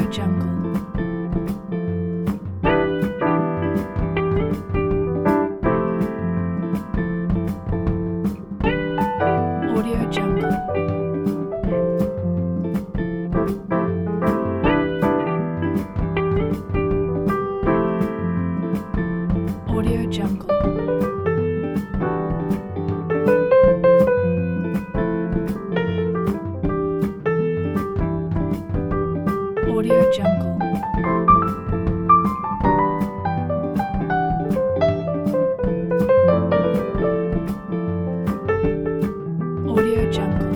Jungle. Audio Jungle. Audio Jungle. Audio Jungle. Audio Jungle.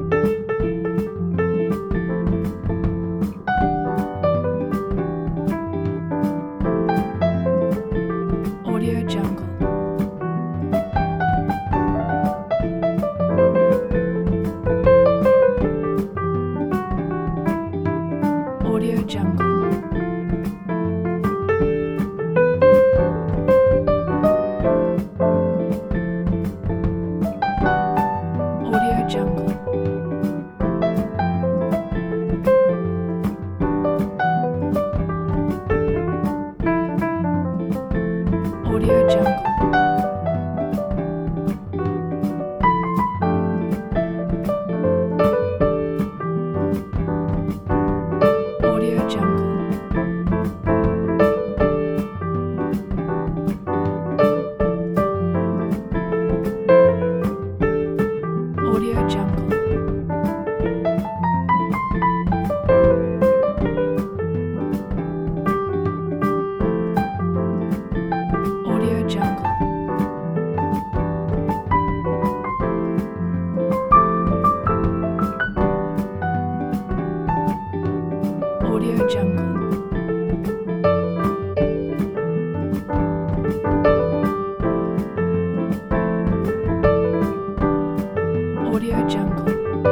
Audio Jungle. Audio Jungle. Audio Jungle. Audio Jungle. Audio Jungle. Audio Jungle. Audio Jungle. Audio Jungle. Audio Jungle.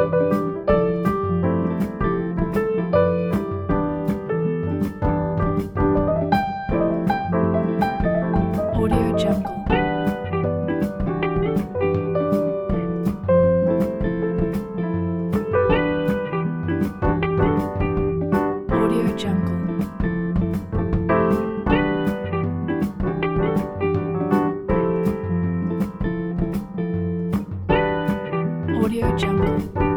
Audio Jungle. Audio Jungle. Audio Jungle.